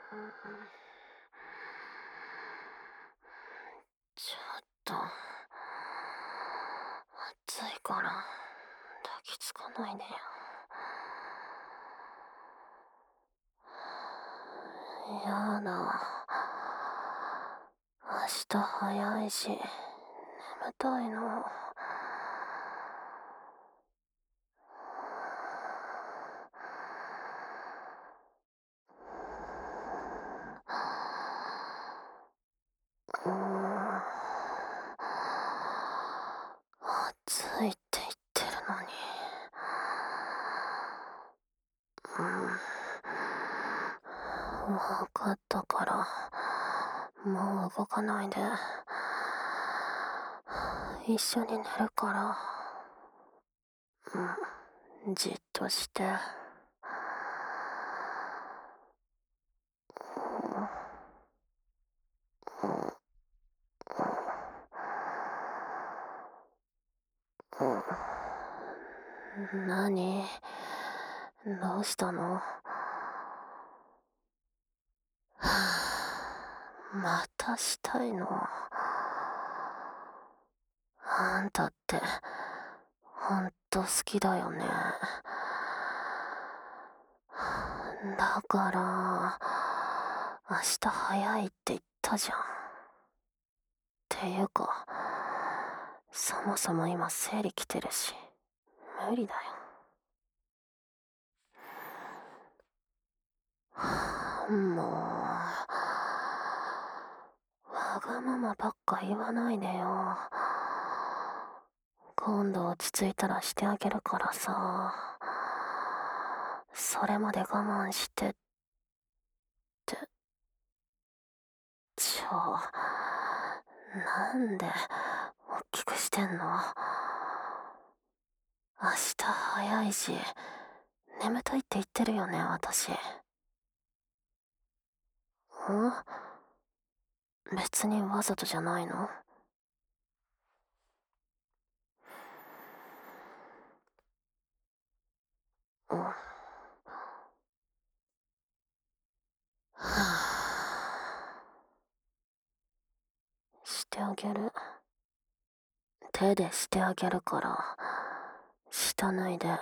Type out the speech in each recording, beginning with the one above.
ちょっと、暑いから抱きつかないでよ。やだ。明日早いし、眠たいの。うーん、暑いって言ってるのに。わかったから、もう動かないで。一緒に寝るから。じっとして。何？どうしたの？はまたしたいの？あんたって、ほんと好きだよね。だから、明日早いって言ったじゃん。っていうか、そもそも今生理来てるし、無理だよ。もう、わがままばっか言わないでよ。今度落ち着いたらしてあげるからさ。それまで我慢してって、なんで、おっきくしてんの？明日早いし、眠たいって言ってるよね、私。別にわざとじゃないの？うん。はしてあげる。手でしてあげるから、したないで。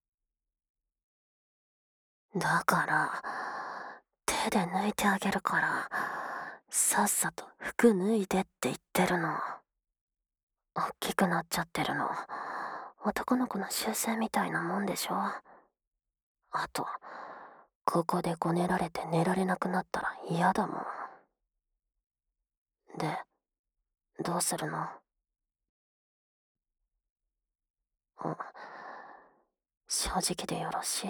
だから、手で抜いてあげるから、さっさと服脱いでって言ってるの。おっきくなっちゃってるの。男の子の習性みたいなもんでしょ。あと、ここでこねられて寝られなくなったら嫌だもん。で、どうするの？うん、正直でよろしい。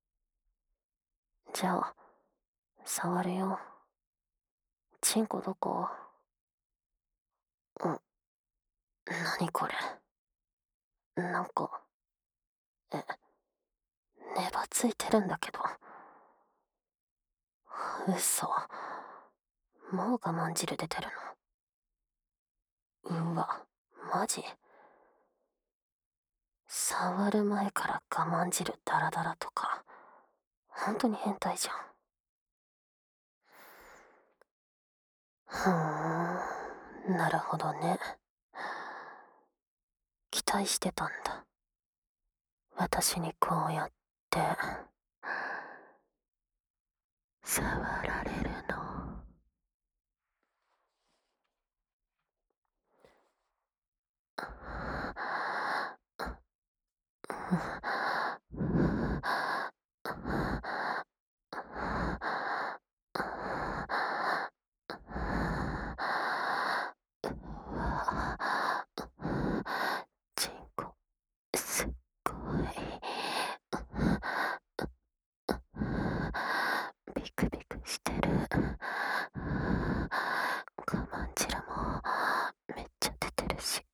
じゃあ、触るよ。チンコどこ？うん、何これ。なんか、え、ねばついてるんだけど。嘘。もう我慢汁出てるの？うわ、マジ？触る前から我慢汁ダラダラとか、本当に変態じゃん。ふーん、なるほどね。期待してたんだ。私にこうやって、触られるの。チンコ、すっごい。ビクビクしてる。我慢汁もめっちゃ出てるし。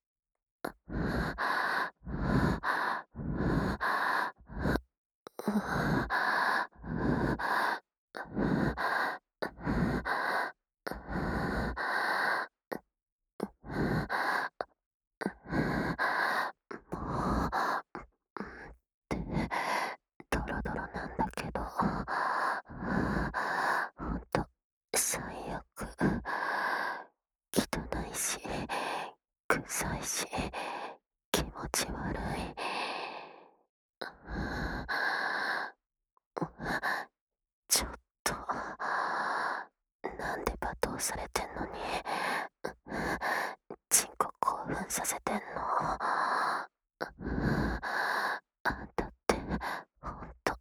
で、ドロドロなんだけど、ほんと臭いし、気持ち悪い。ちょっと、なんで罵倒されてんのに、チンコ興奮させてんの。あんたって、ほんと、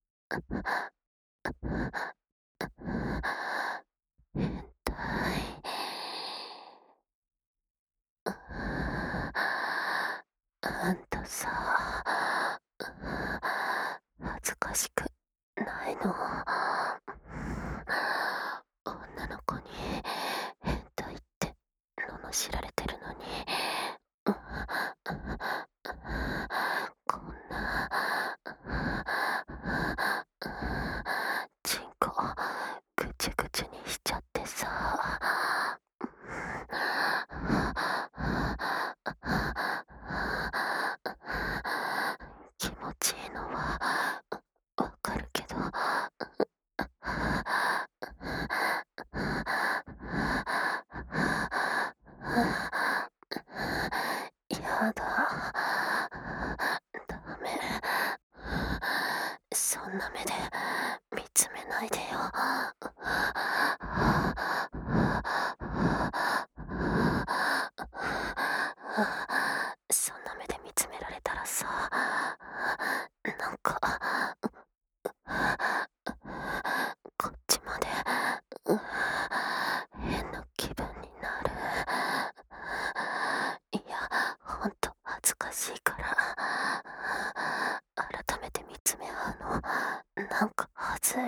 変態。あんたさ、恥ずかしくないの？女の子に変態って罵られてるのに、こんな、チンコぐちゅぐちゅにしちゃってさ、気持ちいいのはわかるけど、やだ。ダメ。そんな目で見つめないでよ。そんな目で見つめられたらさ、なんか、こっちまで、変な気分になる。いや、ほんと恥ずかしいから、改めて見つめ合うの、なんかはずい。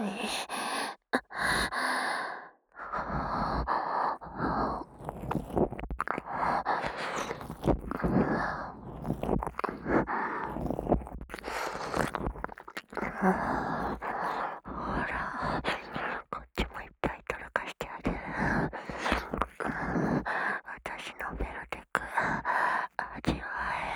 ほら、こっちもいっぱい届かしてある。私のベロテク、味わ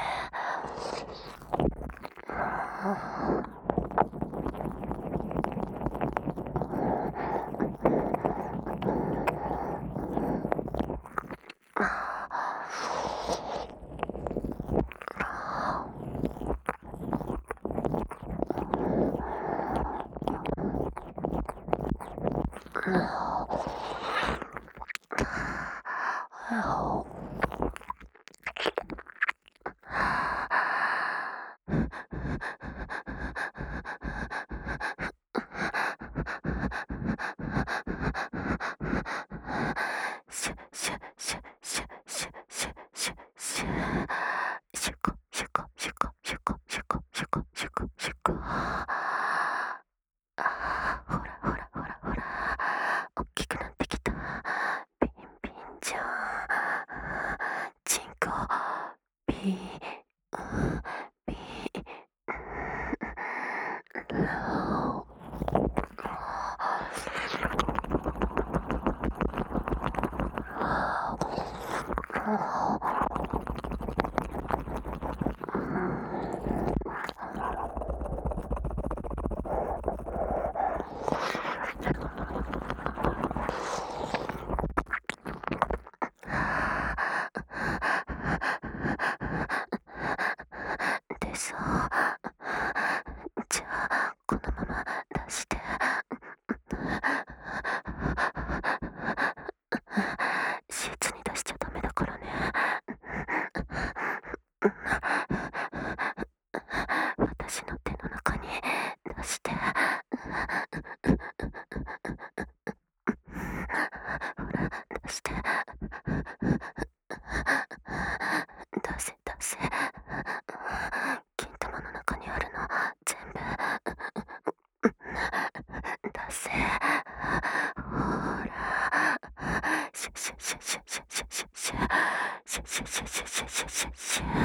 シュシュシュシュシュシュシュシュシュコシュコシュコシュコシュコシュコシュコシュコ。ほらほらほらほら、おっきくなってきた。ビンビンじゃん。チンコビンビンロでさ、じゃあこのまま出して。シーツに出しちゃダメだからね。私の手の中に出して。ほら、出して。出せ出せ。金玉の中にあるの全部出せ。ほら、シュシュシュシュシュシュシュシュシュシュシュシュシュシュシュシュ。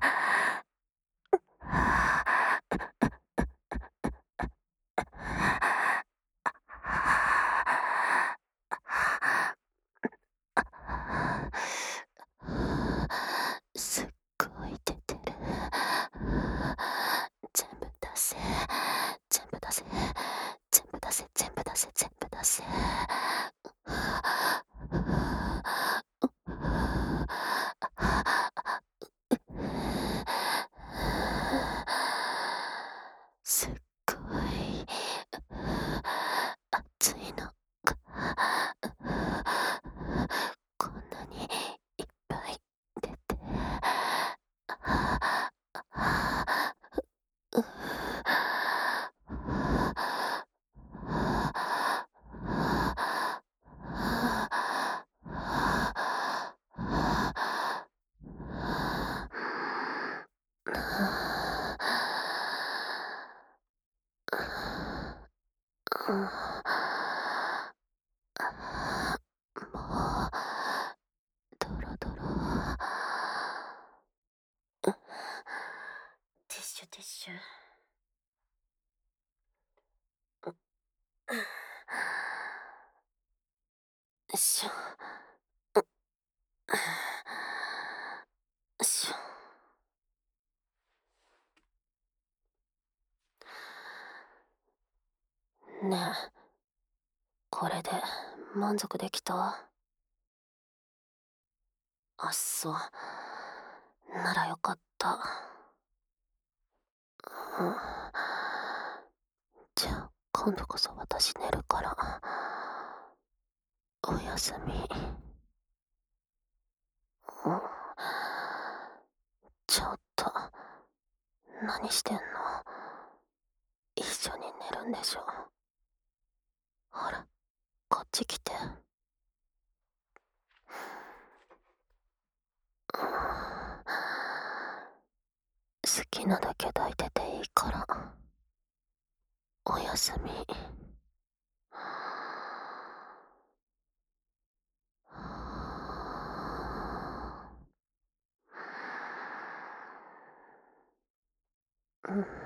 すっごい出てる。全部出せ。全部出せ。全部出せ。全部出せ。全部出せ。 しゅ。しょ。しょ。ねえ、これで満足できた？あっそ。ならよかった。うん。じゃあ、今度こそ私寝るから。おやすみ。うん。ちょっと、何してんの？一緒に寝るんでしょ？ほら、こっち来て。好きなだけ抱いてていいから。おやすみ。うん。